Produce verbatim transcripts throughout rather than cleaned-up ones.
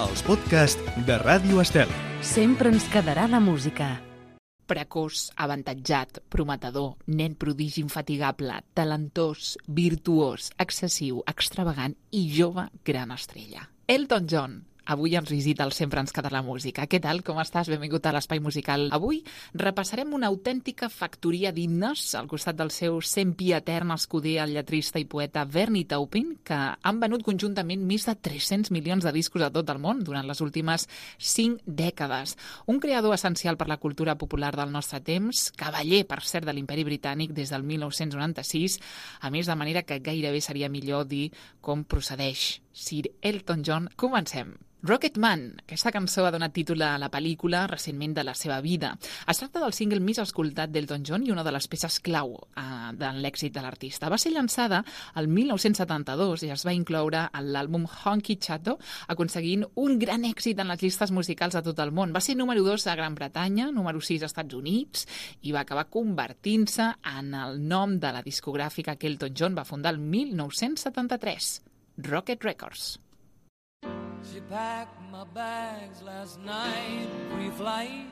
els podcasts de Ràdio Estel. Sempre ens quedarà la música. Precoç, avantatjat, prometedor, nen prodigi infatigable, talentós, virtuós, excessiu, extravagant i jove gran estrella. Elton John. Avui ens visita el Sempre ens quedarà la música. Què tal? Com estàs? Benvingut a l'Espai Musical. Avui repassarem una autèntica factoria d'himnes al costat del seu sempre etern escuder, el lletrista i poeta Bernie Taupin, que han venut conjuntament més de tres-cents milions de discos a tot el món durant les últimes cinc dècades. Un creador essencial per la cultura popular del nostre temps, cavaller, per cert, de l'Imperi Britànic des del mil nou-cents noranta-sis, a més, de manera que gairebé seria millor dir com procedeix Sir Elton John. Comencem. Rocketman. Aquesta cançó ha donat títol a la pel·lícula recentment de la seva vida. Es tracta del single més escoltat d'Elton John i una de les peces clau eh, de l'èxit de l'artista. Va ser llançada el mil nou-cents setanta-dos i es va incloure en l'àlbum Honky Chato, aconseguint un gran èxit en les llistes musicals a tot el món. Va ser número dos a Gran Bretanya, número sis als Estats Units i va acabar convertint-se en el nom de la discogràfica que Elton John va fundar el mil nou-cents setanta-tres, Rocket Records. She packed my bags last night, pre-flight,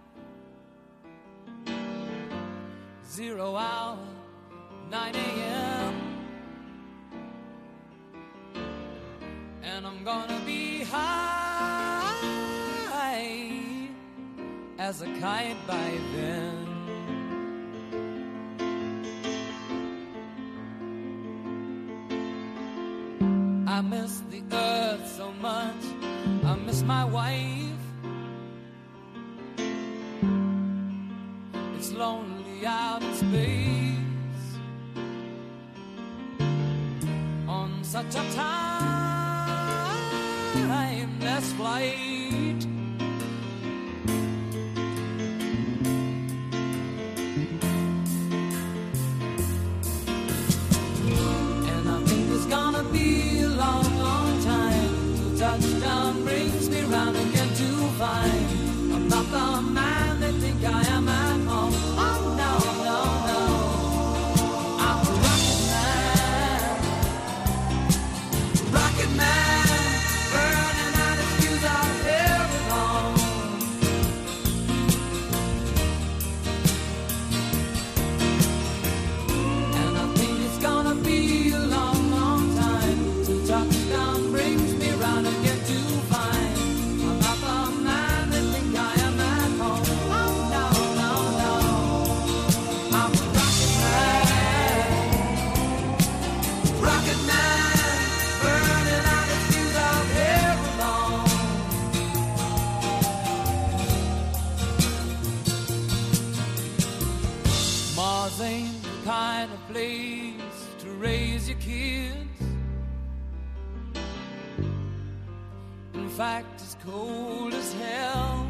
zero hour, nine a.m. And I'm gonna be high as a kite by then. I miss the earth so much, I miss my wife. It's lonely out in space on such a timeless flight. And I think it's gonna be a long, long time till touchdown brings me round again to find I'm not the man they think I am at home. Oh no, no, no, I'm a rocket man, rocket man, burning out his fuse out here alone. And I think it's gonna be a long, long time till touchdown brings me round again to find I'm not the man they think I am at home. Oh no, no, no, I'm a rocket man, rocket man, burning out his fuse out here alone. Mars ain't the kind of place to raise your kids. In fact, it's cold as hell,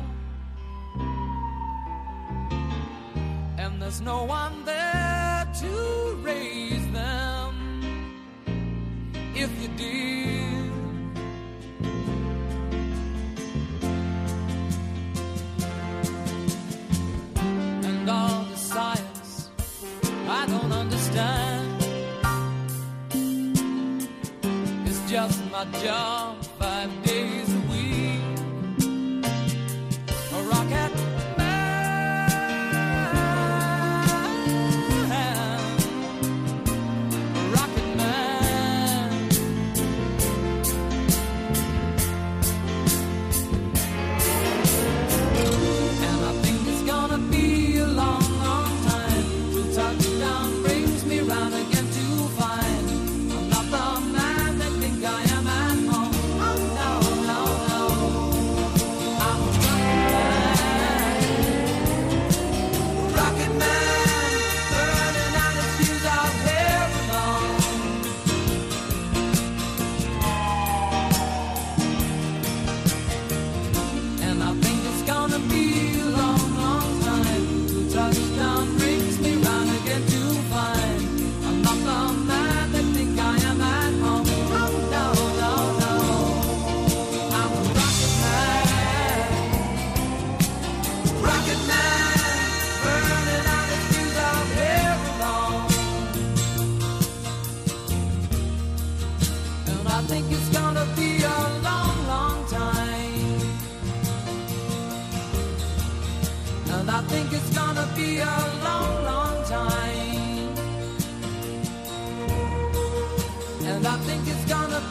and there's no one there to raise them if you did. And all the science I don't understand, it's just my job five days a week. A rocket man, a rocket man. And I think it's gonna be a long, long time till touchdown brings me round again to find I'm not the man they think I am at home.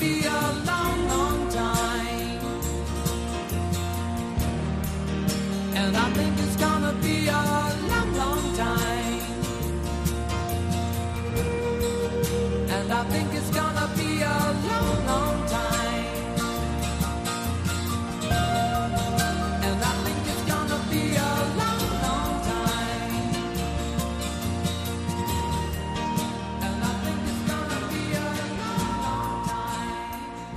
be a long, long time. And I think it's gonna be a long, long time. And I think it's gonna be a long, long time. And I think it's gonna be a long, long time. And I think it's gonna be a long, long time.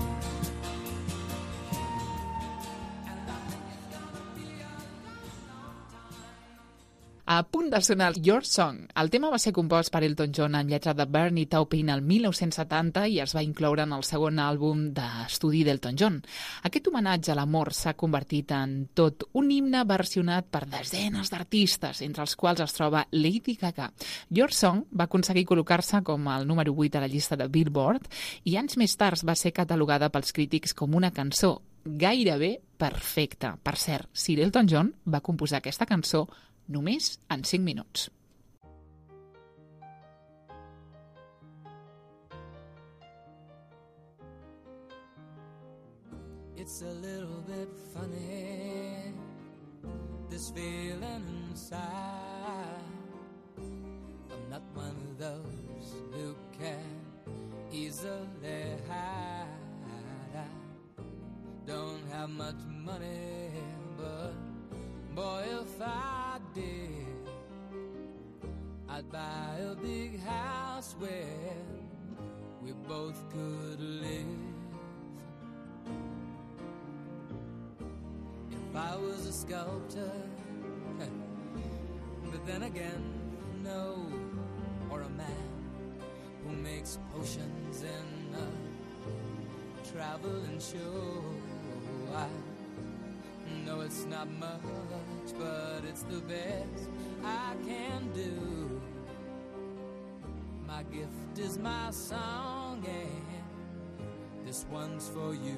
And I think it's gonna be a long, long time. A punt de sonar Your Song. El tema va ser compost per Elton John en lletra de Bernie Taupin el mil nou-cents setanta i es va incloure en el segon àlbum d'estudi d'Elton John. Aquest homenatge a l'amor s'ha convertit en tot un himne versionat per desenes d'artistes, entre els quals es troba Lady Gaga. Your Song va aconseguir col·locar-se com el número vuit a la llista de Billboard i anys més tard va ser catalogada pels crítics com una cançó gairebé perfecta. Per cert, Sir Elton John va composar aquesta cançó només en cinc minuts. It's a little bit funny, this feeling inside. I'm not one of those who can easily hide. I don't have much money, but boy, if I did, I'd buy a big house where we both could live. If I was a sculptor, but then again, no, or a man who makes potions in a traveling show. I know it's not much, but it's the best I can do. My gift is my song, and this one's for you.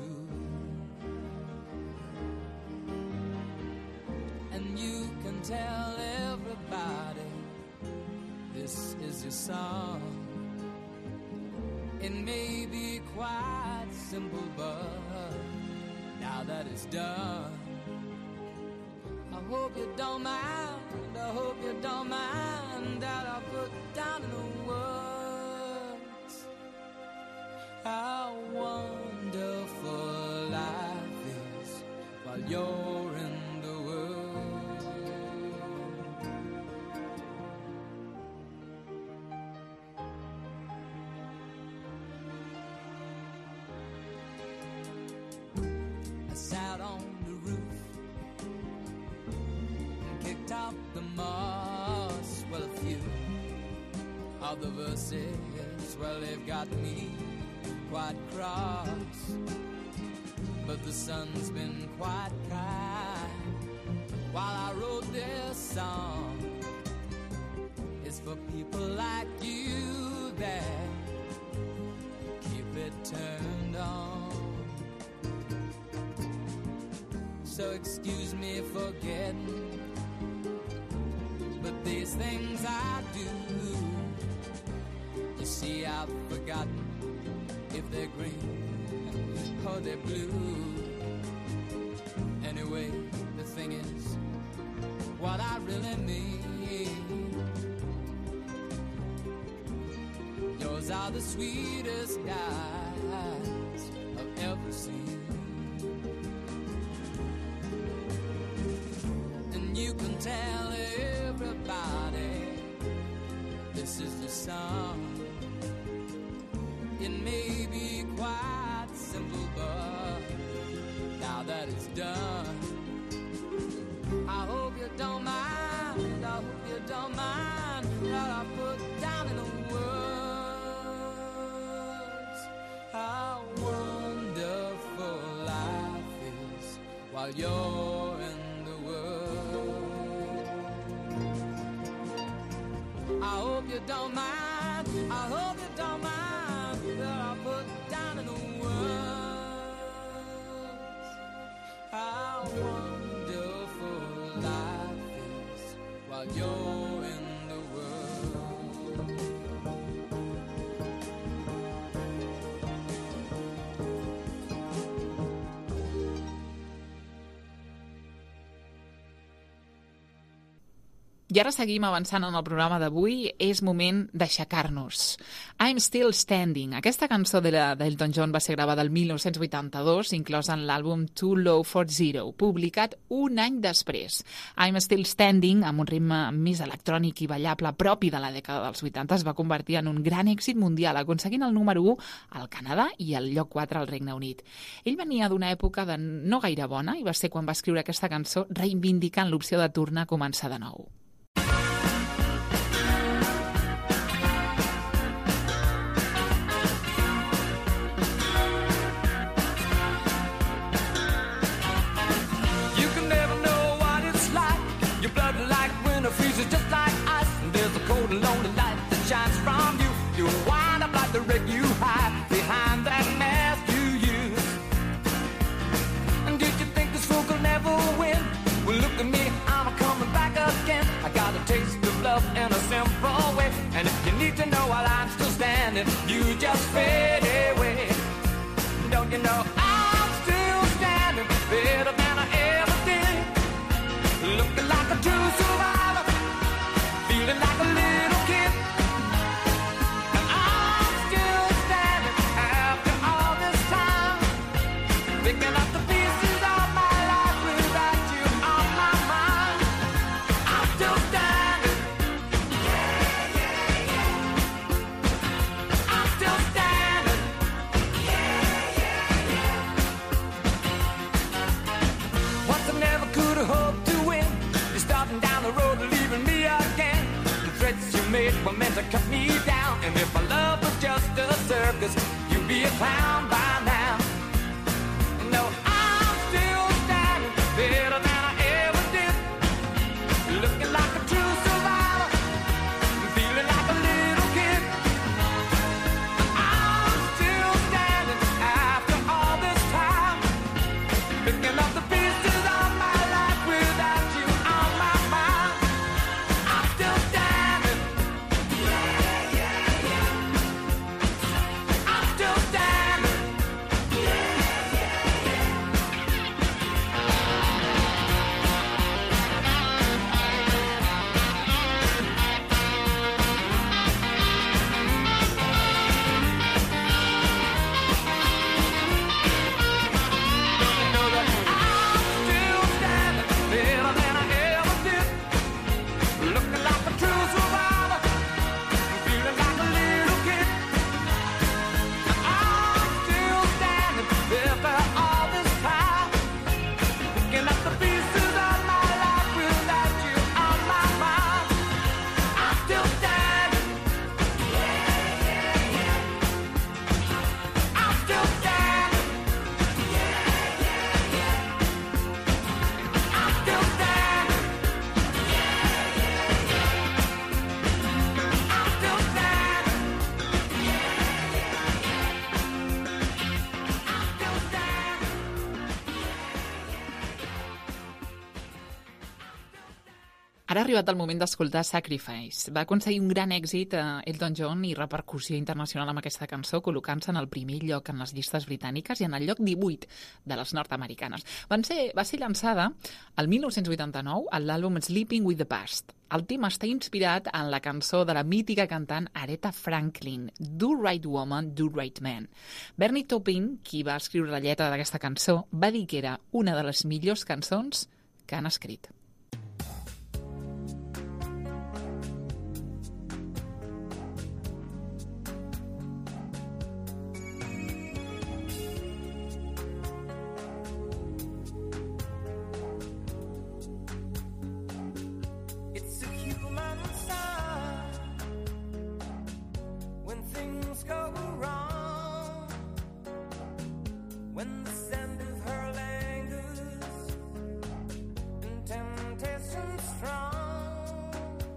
And you can tell everybody this is your song. It may be quite simple, but now that it's done, I hope you don't mind, I hope you don't mind that I put down in the words how wonderful life is while you're in the world. I sat on the roof, kicked out the moss. Well, a few of the verses, well, they've got me quite cross, but the sun's been quite kind while I wrote this song. It's for people like you that keep it turned on. So excuse me for getting, but these things I do, you see, I've forgotten if they're green or they're blue. Anyway, the thing is, what I really mean, yours are the sweetest eyes I've ever seen. And you can tell everybody this is the song. It may be quite simple, but now that it's done, I hope you don't mind, I hope you don't mind that I put down in the words how wonderful life is while you're in the world. I hope you don't mind, I hope you don't mind that I put down in the words how wonderful life is while you're in the world. I ara seguim avançant en el programa d'avui. És moment d'aixecar-nos. I'm Still Standing. Aquesta cançó de la d'Elton John va ser gravada el mil nou-cents vuitanta-dos, inclosa en l'àlbum Too Low for Zero, publicat un any després. I'm Still Standing, amb un ritme més electrònic i ballable propi de la dècada dels vuitanta, es va convertir en un gran èxit mundial, aconseguint el número u al Canadà i el lloc quatre al Regne Unit. Ell venia d'una època de no gaire bona i va ser quan va escriure aquesta cançó reivindicant l'opció de tornar a començar de nou. Freezes just like ice, and there's a cold and lonely light that shines from you. You wind up like the wreck you hide behind that mask you use. And did you think this fool could never win? Well, look at me, I'm coming back again. I got a taste of love in a simple way. And if you need to know while I'm still standing, you just fade away. Don't you know I'm still standing better than I ever did? Looking like a true survivor, feeling like a little kid. And I'm still standing after all this time, picking up the pieces of my life without you on my mind. I'm still standing. Yeah, yeah, yeah. I'm still standing. Yeah, yeah, yeah. Once I never could have hoped to win. You're starting down the road, leaving me again. The threats you made were meant to cut me down. And if my love was just a circus, you'd be a clown by now. No, I'm still standing better than I ever did. Looking like a true survivor, feeling like a little kid. I'm still standing after all this time, picking up the pieces of my life without you on my mind. I'm still standing. Yeah, yeah, yeah. I'm still standing. Yeah, yeah, yeah. You know that I'm still standing better than I ever did. Looking like a true survivor, feeling like a little kid. I'm still standing after all this time, picking up the pieces of my life without you on my mind. I'm still standing. Yeah, yeah, yeah. I'm still standing. Yeah, yeah, yeah. I'm still standing. I'm still standing. I'm still standing. Ara ha arribat el moment d'escoltar Sacrifice. Va aconseguir un gran èxit a Elton John i repercussió internacional amb aquesta cançó, col·locant-se en el primer lloc en les llistes britàniques i en el lloc divuit de les nord-americanes. Van ser, va ser llançada el mil nou-cents vuitanta-nou a l'àlbum Sleeping with the Past. El tema està inspirat en la cançó de la mítica cantant Aretha Franklin, Do Right Woman, Do Right Man. Bernie Taupin, qui va escriure la lletra d'aquesta cançó, va dir que era una de les millors cançons que han escrit. It's a human sign when things go wrong, when the scent of her lingers and temptation strong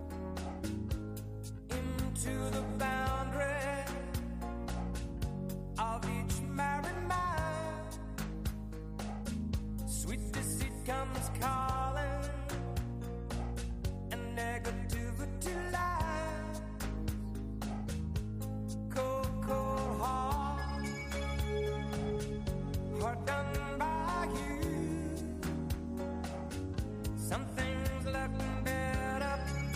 into the boundary of each married man. Sweet deceit comes calling, and negativity lies. Cold, cold heart, heart done by you. Some things look better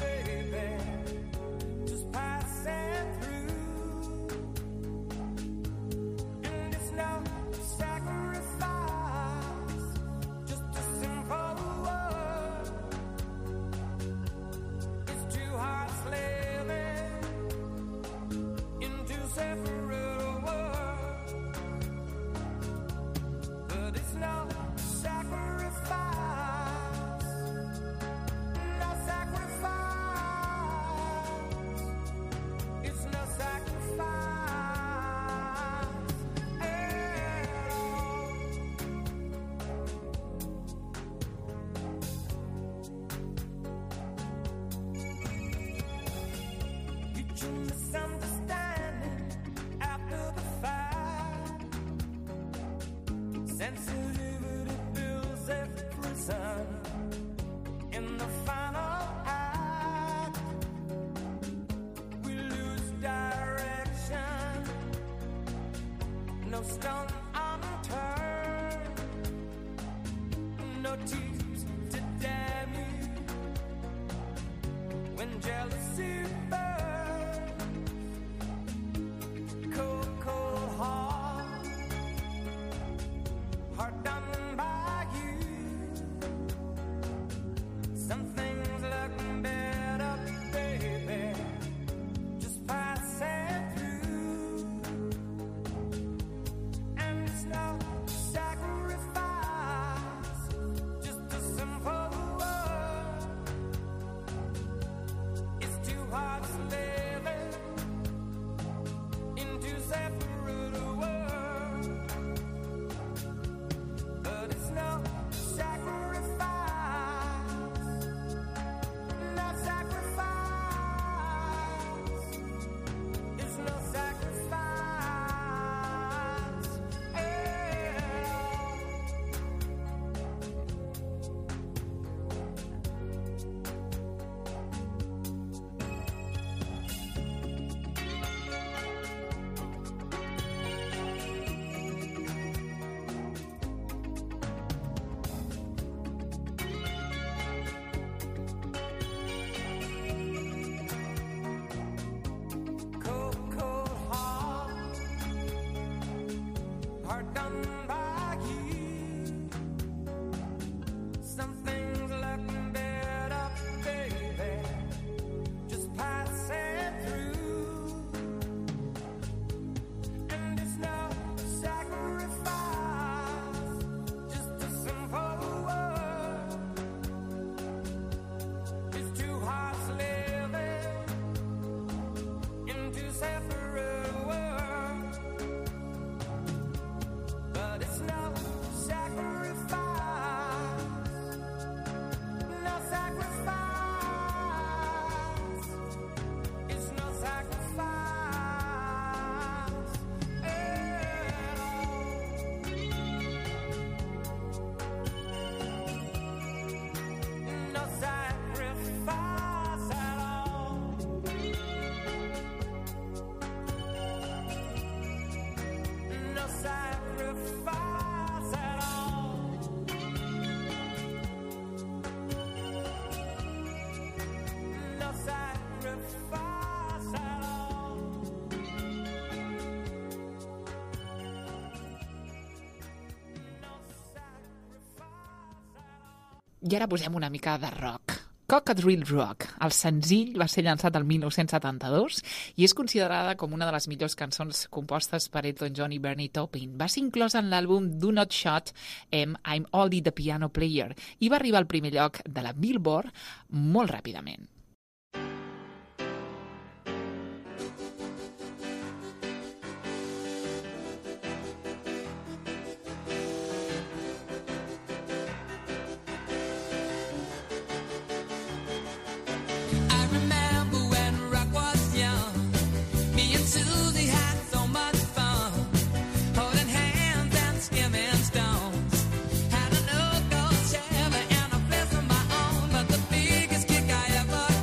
Sensitivity builds a prison. In the final act, we lose direction. No stone unturned, no tears to damn you. When jealousy burns, cold, cold heart, heart done by you. Some things look better, baby, just pass it through. And it's no sacrifice, just a simple word. It's two hearts living in two separate worlds. But it's no sacrifice, no sacrifice. It's no sacrifice at all. Cold, cold heart, heart done by you. Some things look better, baby, just pass it through. And it's no sacrifice, just a simple word. It's two hearts living in two separate worlds. But it's no sacrifice, no sacrifice. It's no sacrifice at all. No sacrifice at all. No sacrifice at all. No sacrifice at all. No sacrifice at all. I ara posem una mica de rock. Cockadrill Rock. El senzill va ser llançat el dinou setanta-dos i és considerada com una de les millors cançons compostes per Elton John i Bernie Taupin. Va ser inclosa en l'àlbum Do Not Shout amb I'm Only the Piano Player i va arribar al primer lloc de la Billboard molt ràpidament. I remember when rock was young. Me and Susie had so much fun, holding hands and skimming stones. Had a local Chevy and a place of my own, but the biggest kick I ever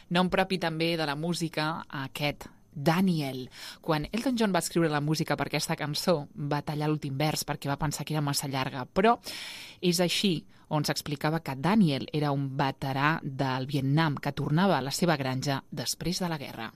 Nom propi també de la música, aquest Daniel. Quan Elton John va escriure la música per aquesta cançó, va tallar l'últim vers perquè va pensar que era massa llarga, però és així on s'explicava que Daniel era un veterà del Vietnam que tornava a la seva granja després de la guerra.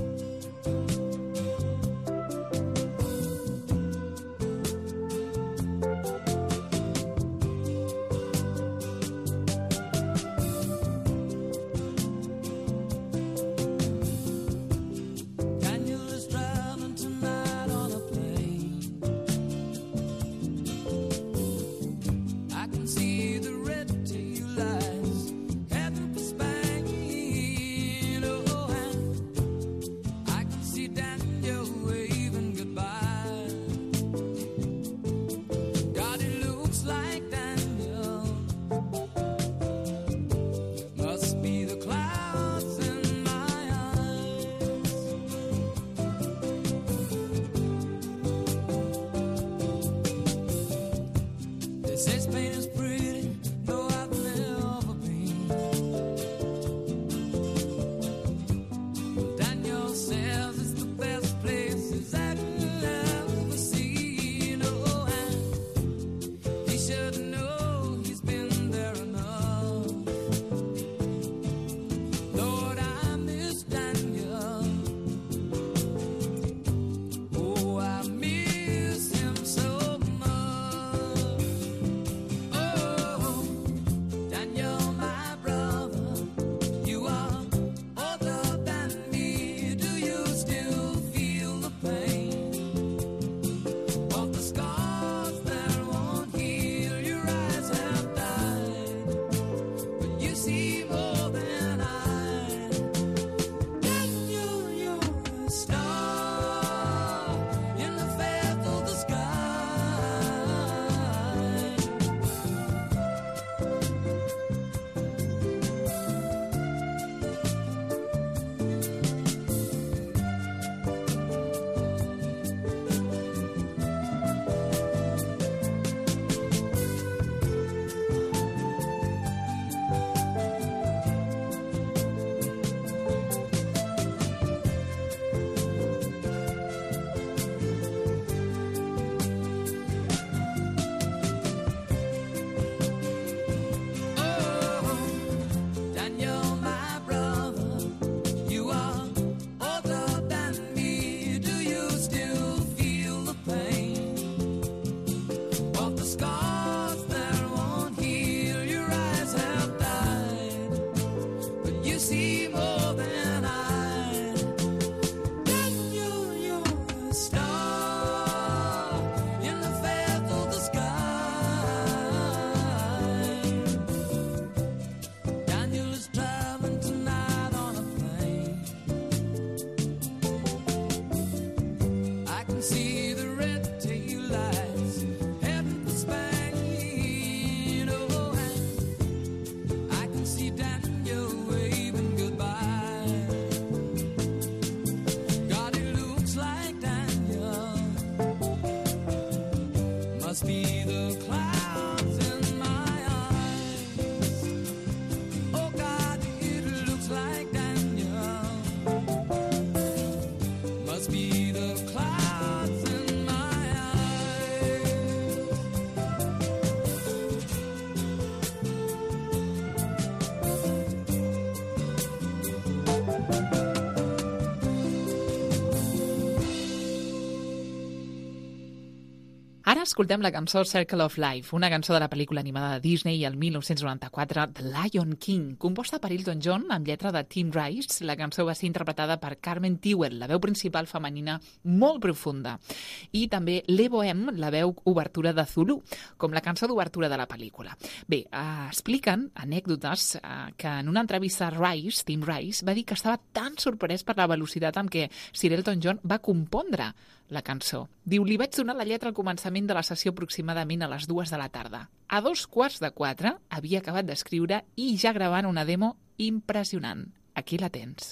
Ara escoltem la cançó Circle of Life, una cançó de la pel·lícula animada de Disney el mil nou-cents noranta-quatre, The Lion King, composta per Elton John amb lletra de Tim Rice. La cançó va ser interpretada per Carmen Tewill, la veu principal femenina molt profunda, i també Le Bohème, la veu obertura de Zulu, com la cançó d'obertura de la pel·lícula. Bé, eh, expliquen anècdotes eh, que en una entrevista Rice, Tim Rice, va dir que estava tan sorprès per la velocitat amb què Sir Elton John va compondre la cançó. Diu, li vaig donar la lletra al començament de la sessió aproximadament a les dues de la tarda. A dos quarts de quatre havia acabat d'escriure i ja gravant una demo impressionant. Aquí la tens.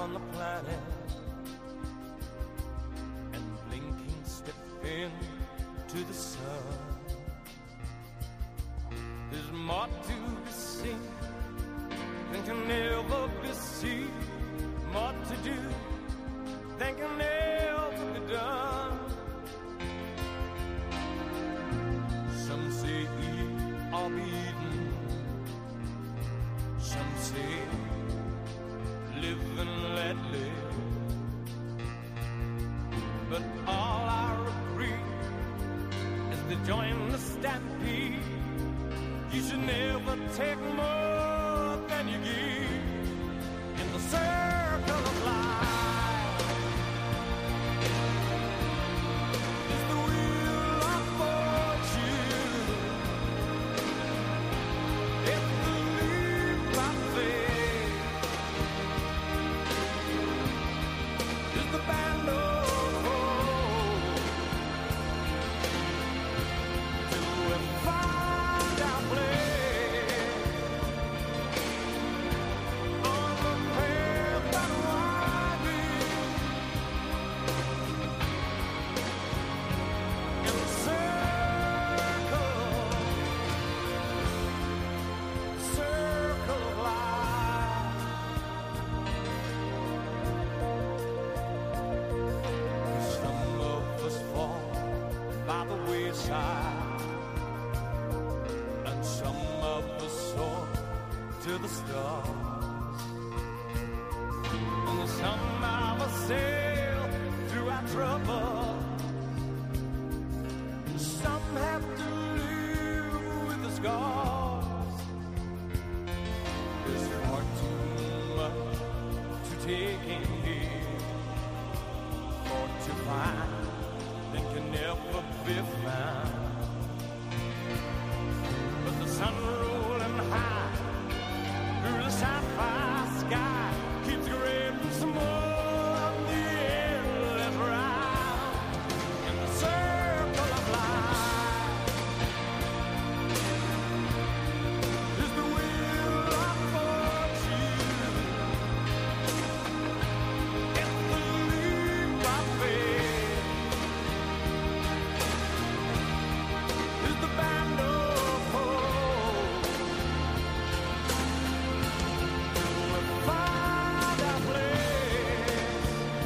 on the planet, and blinking step into the sun. There's more to be seen than can ever be seen, more to do than can ever be done. Some say eat or be eaten, some say live and let live, but all I agree is to join the stampede. You should never take more than you give in the circle of life. It's the wheel of fortune. It's the leap of faith. It's the band of hope. Till we find our place. And some of us soar to the stars, and some of us sail through our trouble. Some have to live with the scars. There's far too much to take in here, or to find that can never be found. But the sun rolling high through the sapphire sky keeps grading some more of the endless round in the circle of life. Is the wheel of fortune. It's the leap of faith. Is the band of hope. We'll find our place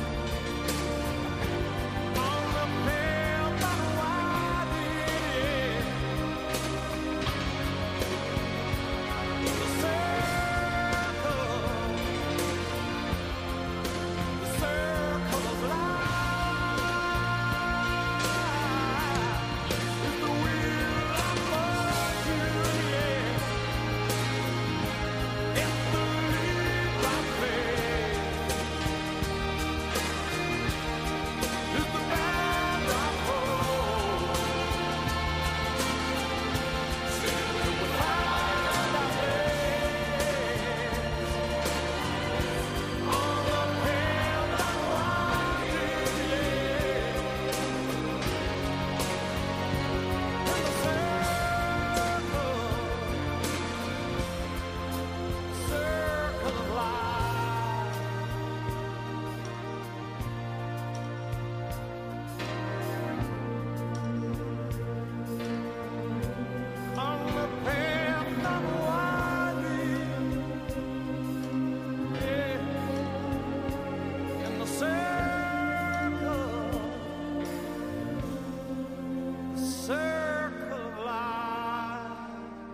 on the path that widens. The circle, the circle of life is the wheel of fortune, yeah. It's the leap of faith. It's the band of hope. Till we find our place on the path that widens, yeah. In the circle, circle of life. On the path that widens, yeah. In the circle, the circle of life.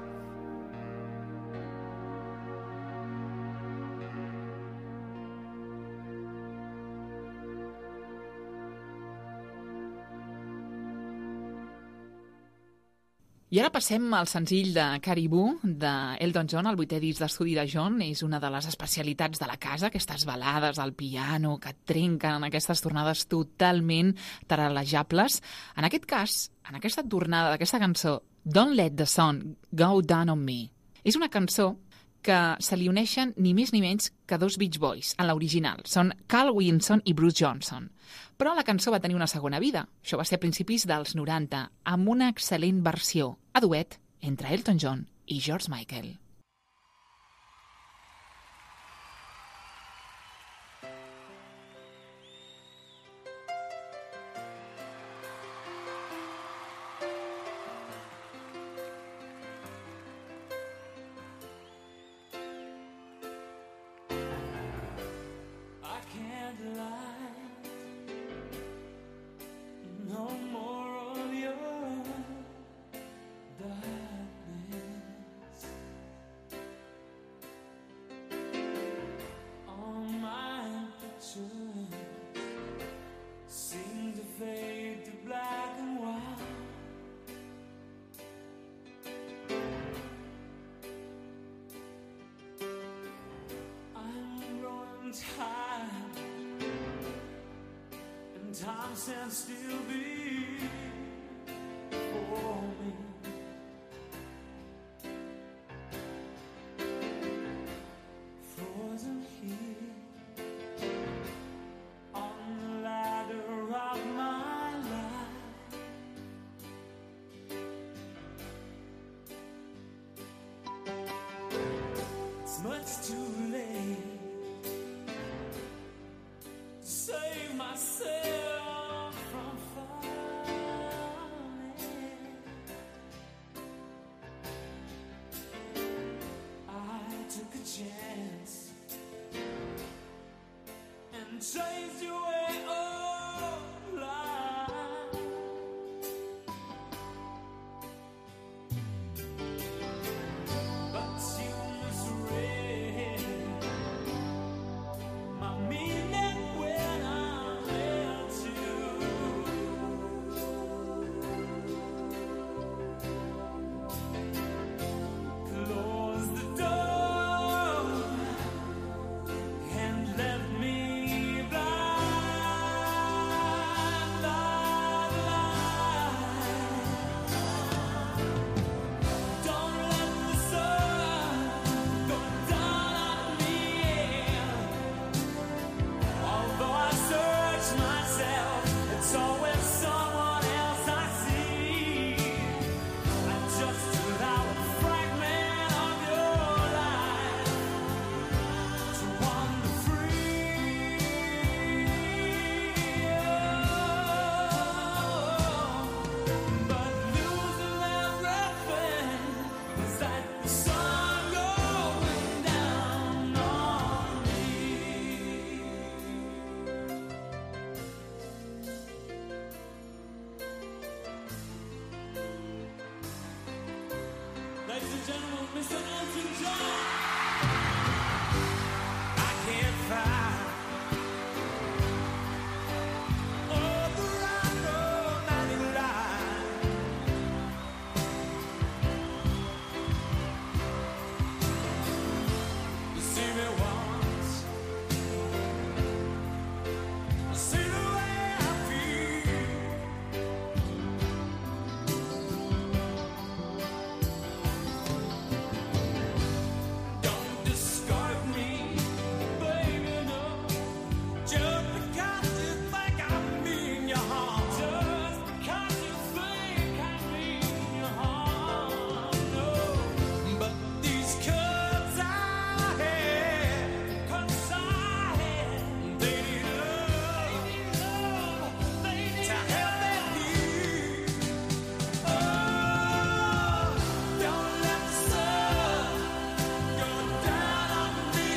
I ara passem al senzill de Caribou, d'Elton John, el vuitè disc d'estudi de John. És una de les especialitats de la casa, aquestes balades al piano que trenquen aquestes tornades totalment taral·lejables. En aquest cas, en aquesta tornada d'aquesta cançó, Don't Let the Sun Go Down on Me, és una cançó que se li uneixen ni més ni menys que dos Beach Boys en l'original. Són Carl Wilson i Bruce Johnson. Però la cançó va tenir una segona vida. Això va ser a principis dels noranta, amb una excel·lent versió a duet entre Elton John i George Michael. in time, and time stands still before me. Frozen here on the ladder of my life. It's much too late to save myself from falling. I took a chance and chased your way of life. But you misread my meaning when I met you. Close the door and left me blind, blind, blind. Don't let the sun go down on me. Although I search myself, it's always someone else I see. I just allow a fragment of your life to wander free. But losing everything is like the sun going down on me. Ladies and gentlemen, Mister Elton John. I can't find all the right romantic line. You see me once, I see the way I feel. Don't discard me, baby, no. Just because you think I mean you harm. Just because you think I mean you harm, no. But these cuts I had, cuts I had, they need love, they need love, to help me heal. Oh, don't let the sun go down on me.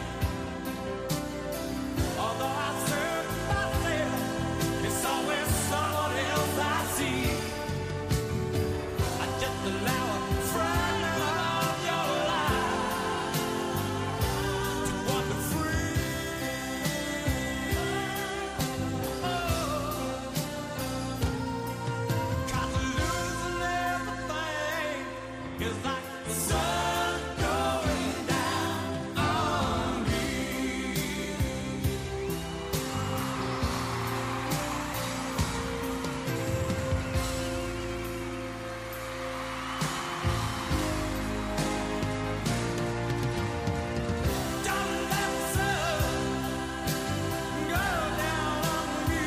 Although I search myself, it's always someone else I see. I just allow a fragment of your life to wander free. Oh, 'cause losing everything is like the sun going down on me. Don't let the sun go down on me.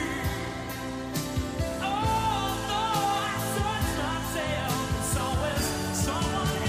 Although I search myself, it's always someone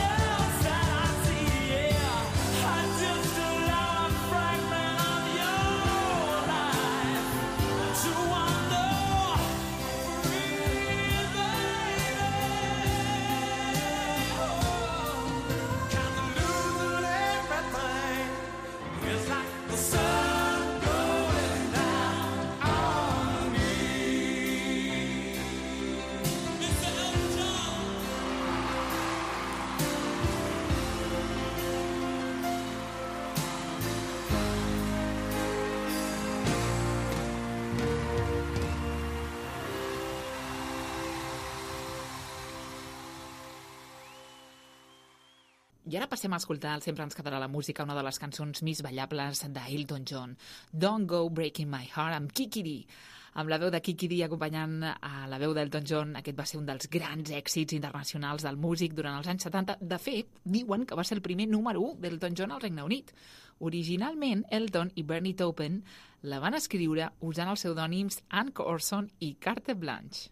I ara passem a escoltar el Sempre ens quedarà la música, una de les cançons més ballables d'Elton John, Don't Go Breaking My Heart, amb Kiki Dee. Amb la veu de Kiki Dee acompanyant a la veu d'Elton John, aquest va ser un dels grans èxits internacionals del músic durant els anys setanta. De fet, diuen que va ser el primer número u d'Elton John al Regne Unit. Originalment, Elton i Bernie Taupin la van escriure usant els pseudònims Ann Corson i Carte Blanche.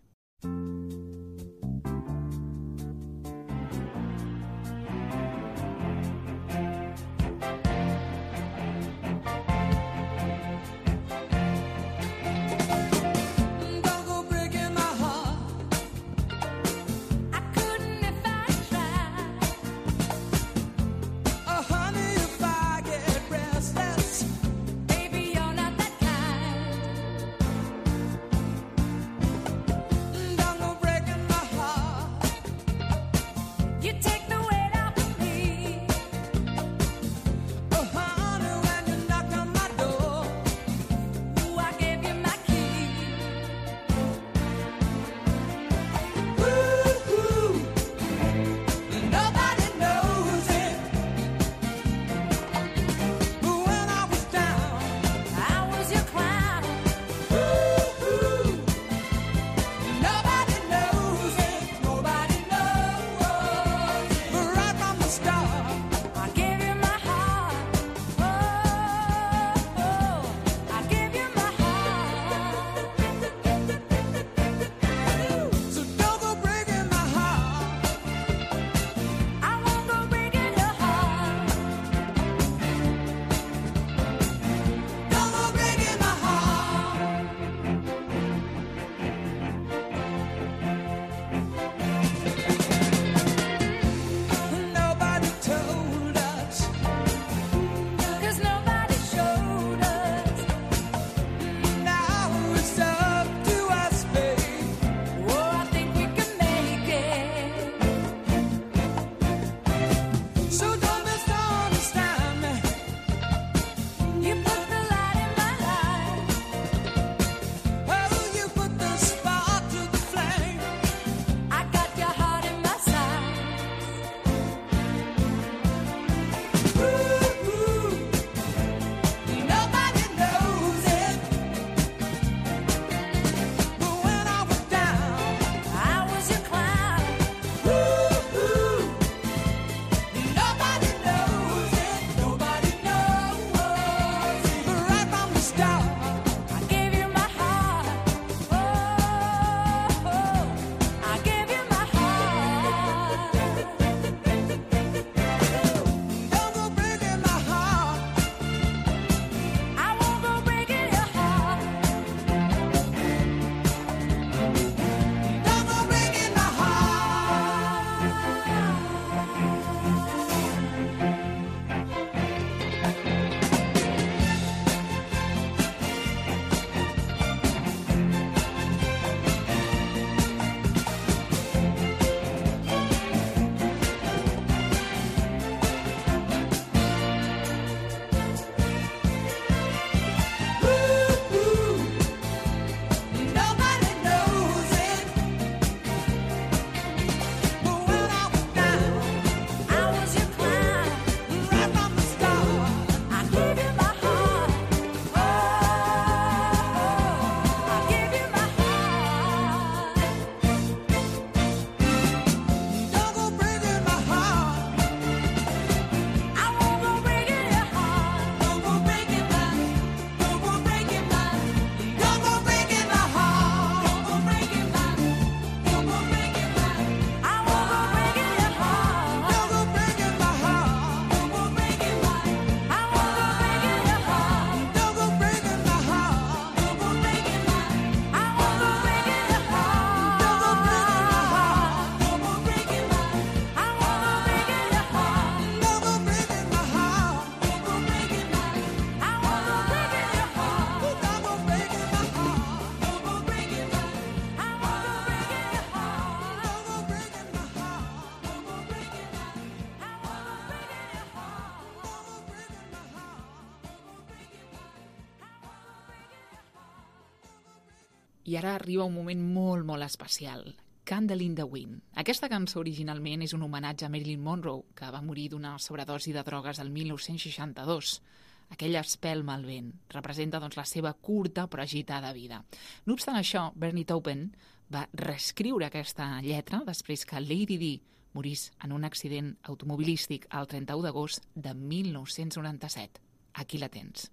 I ara arriba un moment molt, molt especial. Candle in the Wind. Aquesta cançó originalment és un homenatge a Marilyn Monroe, que va morir d'una sobredosi de drogues el mil nou-cents seixanta-dos. Aquella espelma al vent representa doncs, la seva curta però agitada vida. No obstant això, Bernie Taupin va reescriure aquesta lletra després que Lady Di morís en un accident automobilístic el trenta-u d'agost de mil nou-cents noranta-set. Aquí la tens.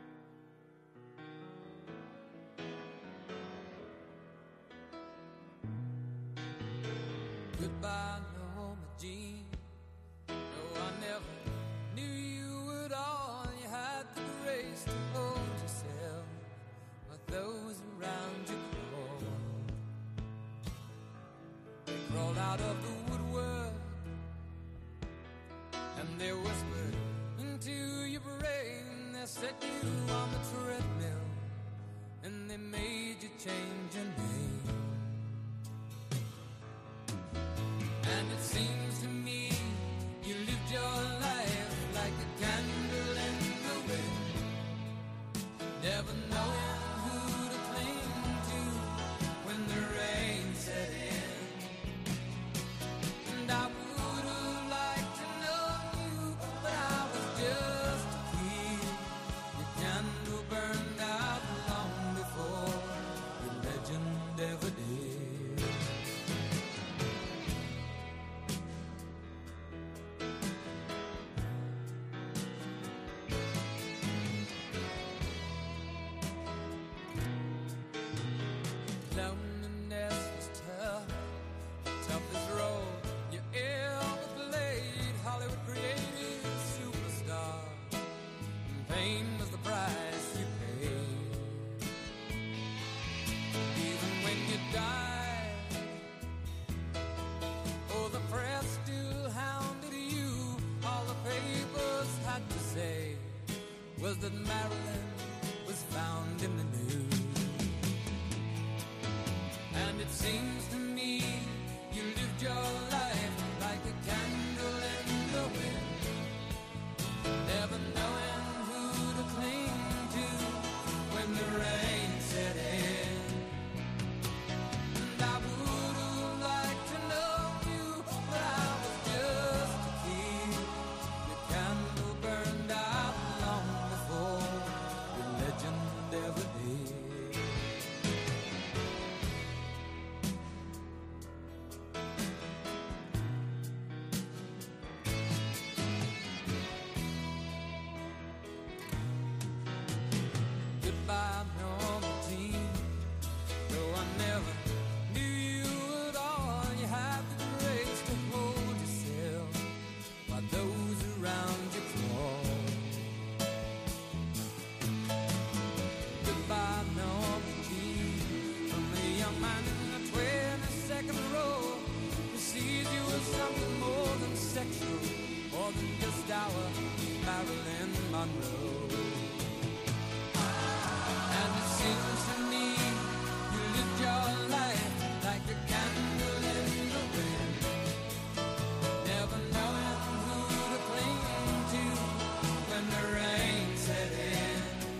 Goodbye, Norma Jean. No, I never knew you at all. You had the grace to hold yourself while those around you crawled. They crawled out of the woodwork and they whispered into your brain. They set you on the treadmill and they made you change your name. And it seems to me you lived your life like a candle in the wind, never knowing who to cling to when the rain set in. And I would have liked to know you, but I was just a kid. Your candle burned out long before your legend ever did. Loneliness was tough, toughest road you ever played. Hollywood created superstar, and pain was the price you paid. Even when you died, oh, the press still hounded you. All the papers had to say was that Marilyn was found in the news. And it seems to me you lived your life like a candle in the wind, never knowing who to cling to when the rain set in. And I would have liked to know you, but I was just a kid. Your candle burned out long before your legend ever did. Goodbye, Norma Jean. Though I never knew you at all, you had the grace to hold yourself while those around you crawled. Goodbye, Norma Jean. From the young man in the twenty-second row who sees you as something more than sexual, more than just our Marilyn Monroe. And it seems to me you lived your life like a candle in the wind, never knowing who to cling to when the rain set in.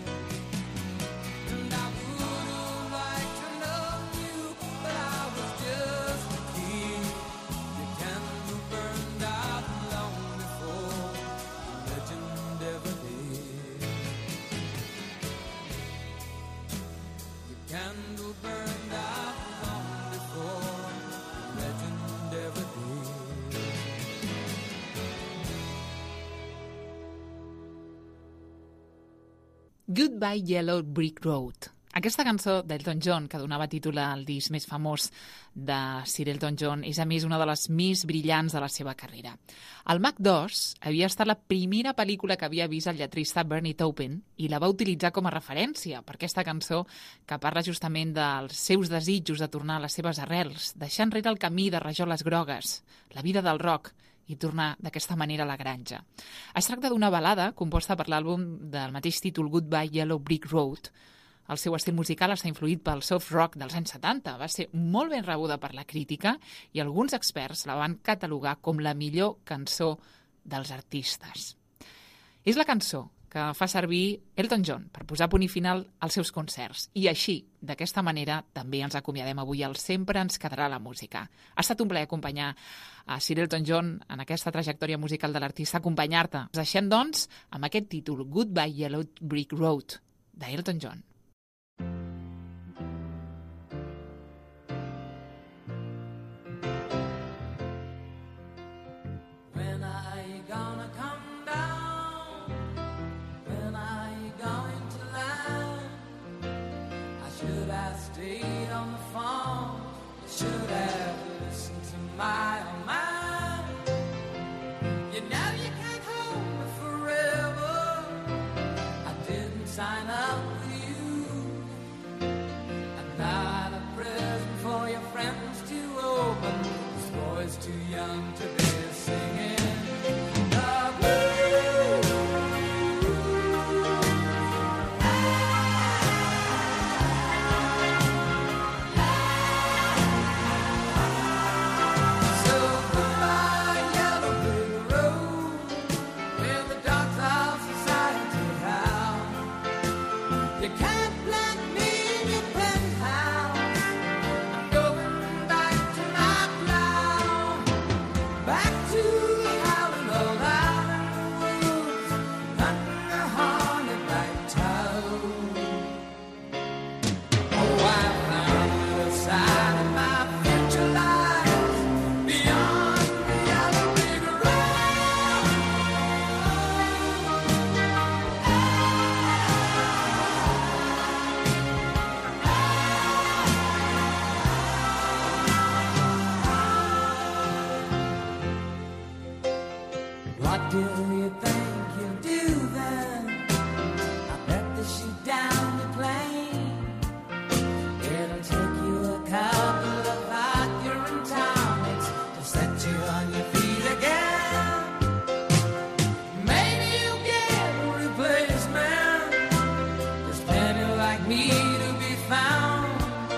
And I would have liked to know you, but I was just a kid. Your candle burned out long before the legend ever did. Your candle burned out long before the legend ever did. Goodbye Yellow Brick Road. Aquesta cançó d'Elton John, que donava títol al disc més famós de Sir Elton John, és a més una de les més brillants de la seva carrera. El Mac dos havia estat la primera pel·lícula que havia vist el lletrista Bernie Taupin i la va utilitzar com a referència per aquesta cançó que parla justament dels seus desitjos de tornar a les seves arrels, deixar enrere el camí de rajoles grogues, la vida del rock, i tornar d'aquesta manera a la granja. Es tracta d'una balada composta per l'àlbum del mateix títol Goodbye Yellow Brick Road. El seu estil musical està influït pel soft rock dels anys setanta. Va ser molt ben rebuda per la crítica i alguns experts la van catalogar com la millor cançó dels artistes. És la cançó que fa servir Elton John per posar punt i final als seus concerts. I així, d'aquesta manera, també ens acomiadem avui al Sempre ens quedarà la música. Ha estat un plaer acompanyar a Sir Elton John en aquesta trajectòria musical de l'artista, acompanyar-te. Ens deixem, doncs, amb aquest títol, Goodbye Yellow Brick Road, d'Elton John. When are you gonna come down? When are you going to land? I should have stayed on the phone. I should have listened to my own mind. You know you can't hold me forever. I didn't sign up with you. I'm not a present for your friends to open. This boy's too young to be singing. What do you think you'll do then? I bet that shoot down the plane. It'll take you a couple of Accurate tonics to set you on your feet again. Maybe you'll get a replacement. There's plenty like me to be found.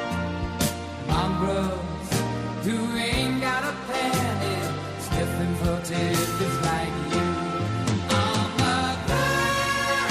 Mongrels who ain't got a penny, stiff and footed just like you. On the ground.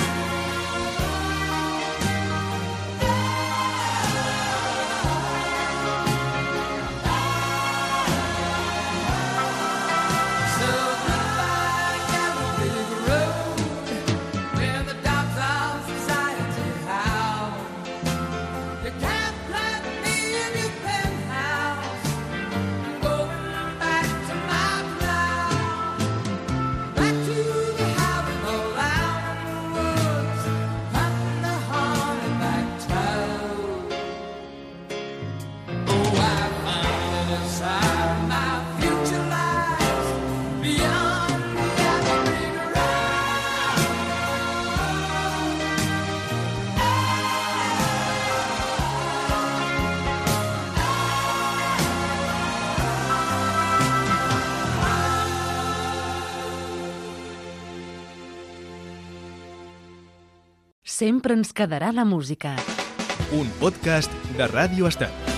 So goodbye, yellow brick road, where the dogs of society howl. You can't plant me in your penthouse. I'm going back to my cloud, back to the howling old out in the woods, hunting the hornback toad. Oh, I found it inside my future lies beyond the yellow brick road. Sempre ens quedarà la música. Un podcast de Ràdio Estel.